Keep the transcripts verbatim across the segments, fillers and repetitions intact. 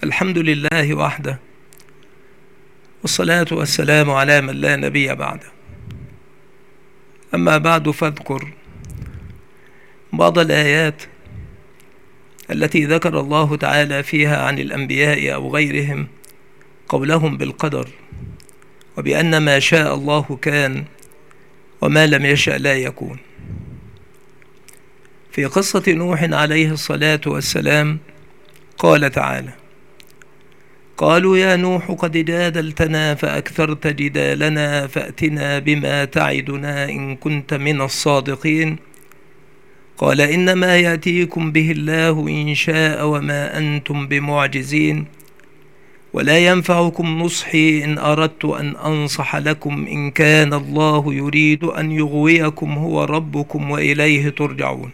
الحمد لله وحده، والصلاة والسلام على من لا نبي بعده. أما بعد، فاذكر بعض الآيات التي ذكر الله تعالى فيها عن الأنبياء أو غيرهم قولهم بالقدر، وبأن ما شاء الله كان وما لم يشأ لا يكون. في قصة نوح عليه الصلاة والسلام قال تعالى: قالوا يا نوح قد جادلتنا فأكثرت جدالنا فأتنا بما تعدنا إن كنت من الصادقين. قال إنما يأتيكم به الله إن شاء وما أنتم بمعجزين، ولا ينفعكم نصحي إن أردت أن أنصح لكم إن كان الله يريد أن يغويكم هو ربكم وإليه ترجعون.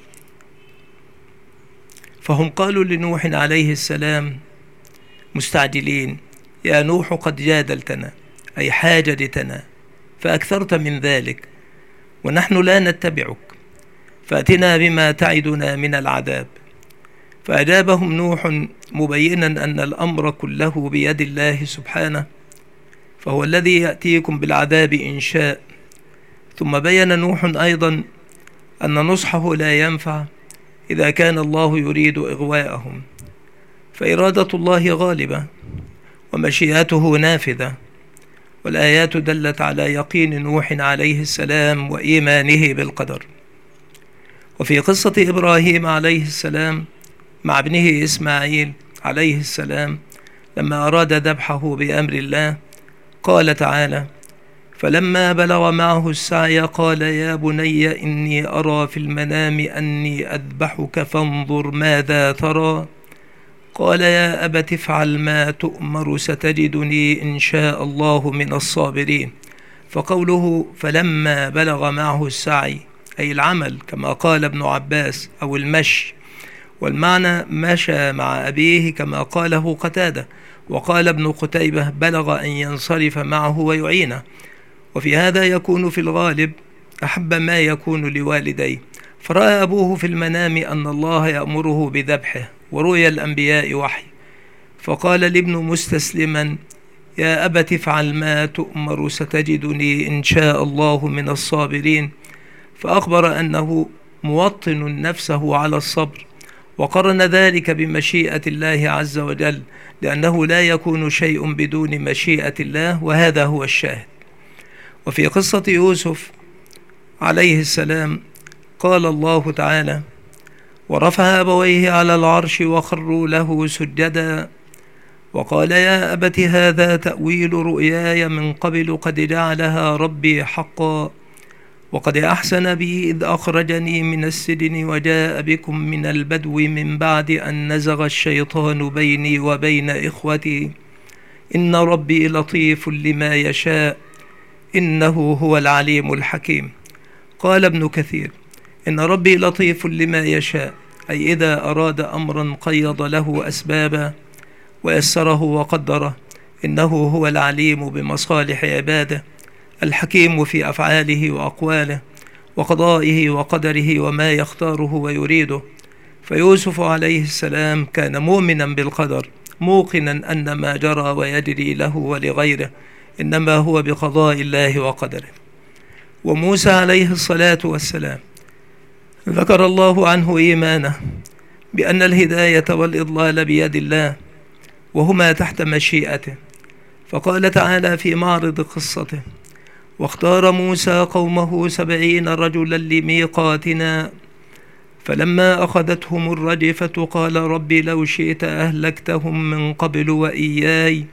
فهم قالوا لنوح عليه السلام مستعجلين: يا نوح قد جادلتنا، أي حاججتنا، فأكثرت من ذلك، ونحن لا نتبعك، فأتنا بما تعدنا من العذاب. فأجابهم نوح مبينا أن الأمر كله بيد الله سبحانه، فهو الذي يأتيكم بالعذاب إن شاء. ثم بين نوح أيضا أن نصحه لا ينفع إذا كان الله يريد إغواءهم، فإرادة الله غالبة ومشيئته نافذة. والآيات دلت على يقين نوح عليه السلام وإيمانه بالقدر. وفي قصة إبراهيم عليه السلام مع ابنه إسماعيل عليه السلام لما أراد ذبحه بأمر الله، قال تعالى: فلما بلغ معه السعي قال يا بني إني أرى في المنام أني أذبحك فانظر ماذا ترى. قال يا أبت افعل ما تؤمر ستجدني إن شاء الله من الصابرين. فقوله فلما بلغ معه السعي أي العمل كما قال ابن عباس، أو المشي، والمعنى مشى مع أبيه كما قاله قتادة. وقال ابن قتيبة بلغ أن ينصرف معه ويعينه. وفي هذا يكون في الغالب أحب ما يكون لوالديه، فرأى أبوه في المنام أن الله يأمره بذبحه، ورؤيا الأنبياء وحي، فقال لابن مستسلما: يا أبت افعل ما تؤمر ستجدني إن شاء الله من الصابرين. فأخبر أنه موطن نفسه على الصبر، وقرن ذلك بمشيئة الله عز وجل، لأنه لا يكون شيء بدون مشيئة الله، وهذا هو الشاهد. وفي قصة يوسف عليه السلام قال الله تعالى: ورفع أبويه على العرش وخروا له سجدا، وقال يا أبت هذا تأويل رؤياي من قبل قد جعلها ربي حقا، وقد أحسن بي إذ أخرجني من السجن وجاء بكم من البدو من بعد أن نزغ الشيطان بيني وبين إخوتي، إن ربي لطيف لما يشاء إنه هو العليم الحكيم. قال ابن كثير: إن ربي لطيف لما يشاء، أي إذا أراد أمرا قيض له أسبابا ويسره وقدره، إنه هو العليم بمصالح عباده، الحكيم في أفعاله وأقواله وقضائه وقدره وما يختاره ويريده. فيوسف عليه السلام كان مؤمنا بالقدر، موقنا أن ما جرى ويجري له ولغيره إنما هو بقضاء الله وقدره. وموسى عليه الصلاة والسلام ذكر الله عنه إيمانه بأن الهداية والإضلال بيد الله، وهما تحت مشيئته. فقال تعالى في معرض قصته: واختار موسى قومه سبعين رجلا لميقاتنا فلما أخذتهم الرجفة قال رب لو شئت أهلكتهم من قبل وإياي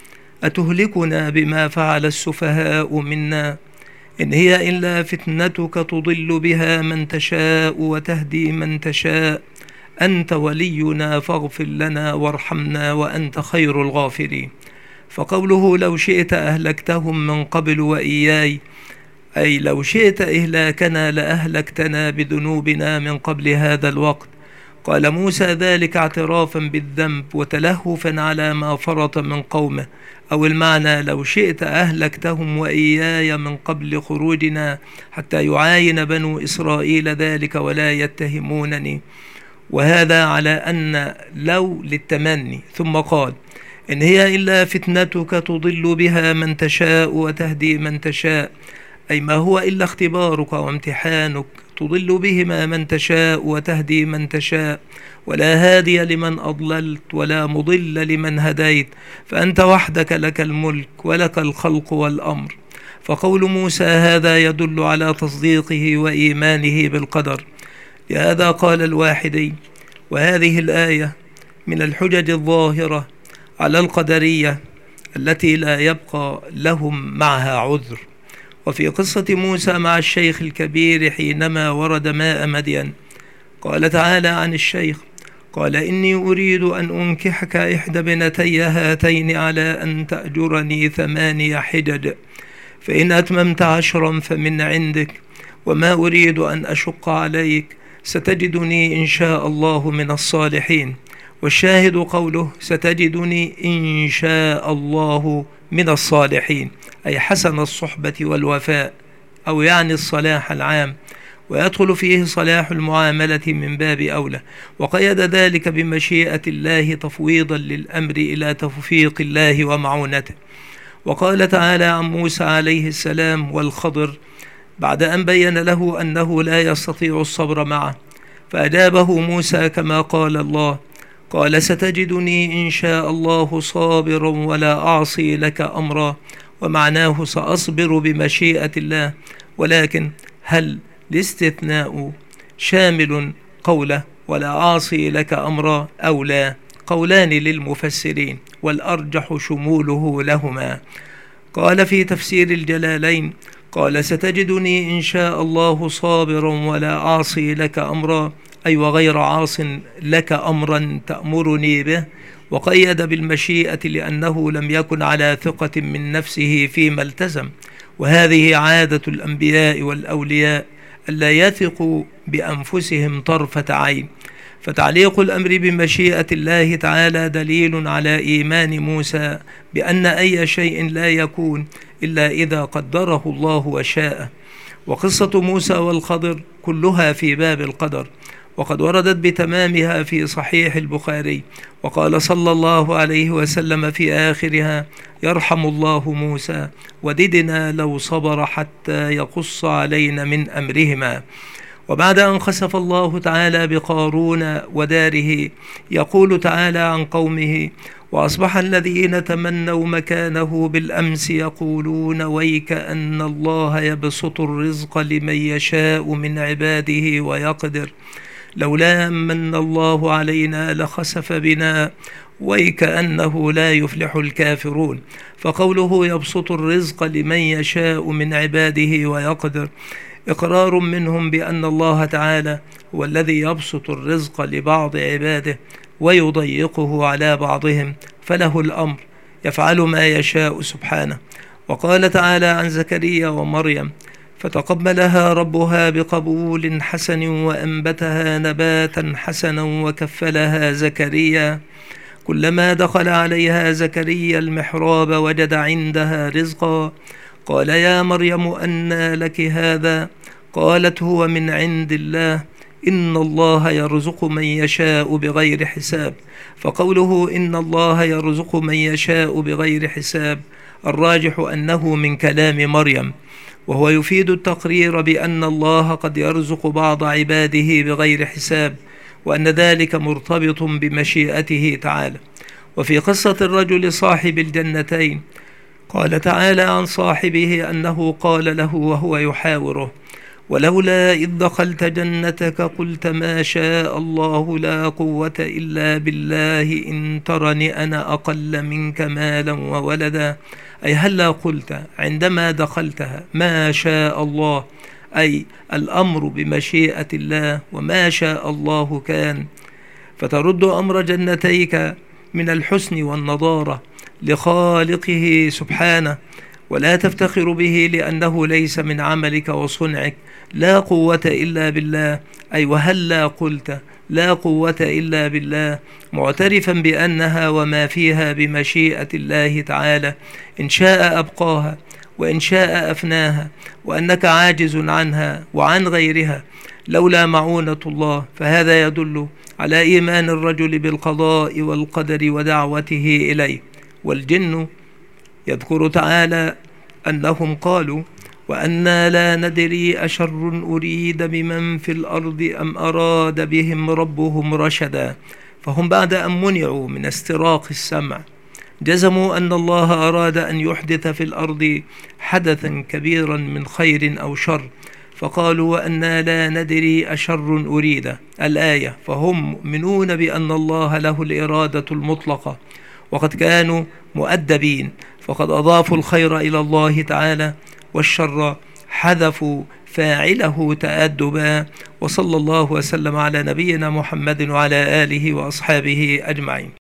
أتهلكنا بما فعل السفهاء منا إن هي إلا فتنتك تضل بها من تشاء وتهدي من تشاء أنت ولينا فاغفر لنا وارحمنا وأنت خير الغافرين. فقوله لو شئت أهلكتهم من قبل وإياي، أي لو شئت إهلاكنا لأهلكتنا بذنوبنا من قبل هذا الوقت. قال موسى ذلك اعترافا بالذنب وتلهفا على ما فرط من قومه، أو المعنى لو شئت أهلكتهم وإياي من قبل خروجنا حتى يعاين بنو إسرائيل ذلك ولا يتهمونني. وهذا على أن لو للتمني. ثم قال إن هي إلا فتنتك تضل بها من تشاء وتهدي من تشاء، أي ما هو إلا اختبارك وامتحانك تضل بهما من تشاء وتهدي من تشاء، ولا هادي لمن أضللت ولا مضل لمن هديت، فأنت وحدك لك الملك ولك الخلق والأمر. فقول موسى هذا يدل على تصديقه وإيمانه بالقدر. لهذا قال الواحدي: وهذه الآية من الحجج الظاهرة على القدرية التي لا يبقى لهم معها عذر. وفي قصة موسى مع الشيخ الكبير حينما ورد ماء مدين، قال تعالى عن الشيخ: قال إني أريد أن أنكحك إحدى بنتي هاتين على أن تأجرني ثماني حجج، فإن أتممت عشرا فمن عندك، وما أريد أن أشق عليك، ستجدني إن شاء الله من الصالحين. والشاهد قوله ستجدني إن شاء الله من الصالحين، أي حسن الصحبة والوفاء، أو يعني الصلاح العام، ويدخل فيه صلاح المعاملة من باب أولى. وقيد ذلك بمشيئة الله تفويضا للأمر إلى توفيق الله ومعونته. وقال تعالى عن موسى عليه السلام والخضر بعد أن بين له أنه لا يستطيع الصبر معه، فأجابه موسى كما قال الله: قال ستجدني إن شاء الله صابرا ولا أعصي لك أمرا. ومعناه سأصبر بمشيئة الله، ولكن هل الاستثناء شامل قوله ولا أعصي لك أمرا أو لا؟ قولان للمفسرين، والأرجح شموله لهما. قال في تفسير الجلالين: قال ستجدني إن شاء الله صابرا ولا أعصي لك أمرا، أي وغير عاص لك أمرا تأمرني به. وقيد بالمشيئة لأنه لم يكن على ثقة من نفسه فيما التزم، وهذه عادة الأنبياء والأولياء ألا يثقوا بأنفسهم طرفة عين. فتعليق الأمر بمشيئة الله تعالى دليل على إيمان موسى بأن أي شيء لا يكون إلا إذا قدره الله وشاء. وقصة موسى والخضر كلها في باب القدر، وقد وردت بتمامها في صحيح البخاري. وقال صلى الله عليه وسلم في آخرها: يرحم الله موسى، وددنا لو صبر حتى يقص علينا من أمرهما. وبعد أن خسف الله تعالى بقارون وداره، يقول تعالى عن قومه: وأصبح الذين تمنوا مكانه بالأمس يقولون ويك أن الله يبسط الرزق لمن يشاء من عباده ويقدر، لولا من الله علينا لخسف بنا ويك أنه لا يفلح الكافرون. فقوله يبسط الرزق لمن يشاء من عباده ويقدر إقرار منهم بأن الله تعالى هو الذي يبسط الرزق لبعض عباده ويضيقه على بعضهم، فله الأمر يفعل ما يشاء سبحانه. وقال تعالى عن زكريا ومريم: فتقبلها ربها بقبول حسن وأنبتها نباتا حسنا وكفلها زكريا، كلما دخل عليها زكريا المحراب وجد عندها رزقا، قال يا مريم أنى لك هذا؟ قالت هو من عند الله، إن الله يرزق من يشاء بغير حساب. فقوله إن الله يرزق من يشاء بغير حساب الراجح أنه من كلام مريم، وهو يفيد التقرير بأن الله قد يرزق بعض عباده بغير حساب، وأن ذلك مرتبط بمشيئته تعالى. وفي قصة الرجل صاحب الجنتين قال تعالى عن صاحبه أنه قال له وهو يحاوره: ولولا إذ دخلت جنتك قلت ما شاء الله لا قوة إلا بالله إن ترني أنا أقل منك مالا وولدا، أي هلا قلت عندما دخلتها ما شاء الله، أي الأمر بمشيئة الله، وما شاء الله كان. فترد أمر جنتيك من الحسن والنضارة لخالقه سبحانه، ولا تفتخر به لأنه ليس من عملك وصنعك. لا قوة إلا بالله، أي وهلا قلت لا قوة إلا بالله، معترفا بأنها وما فيها بمشيئة الله تعالى، إن شاء أبقاها وإن شاء أفناها، وأنك عاجز عنها وعن غيرها لولا معونة الله. فهذا يدل على إيمان الرجل بالقضاء والقدر ودعوته إليه. والجن. يذكر تعالى أنهم قالوا: وأنا لا ندري أشر أريد بمن في الأرض أم أراد بهم ربهم رشدا. فهم بعد أن منعوا من استراق السمع جزموا أن الله أراد أن يحدث في الأرض حدثا كبيرا من خير أو شر، فقالوا: وأنا لا ندري أشر أريد الآية. فهم مؤمنون بأن الله له الإرادة المطلقة، وقد كانوا مؤدبين، فقد أضافوا الخير إلى الله تعالى والشر حذفوا فاعله تأدبا. وصلى الله وسلم على نبينا محمد وعلى آله وأصحابه أجمعين.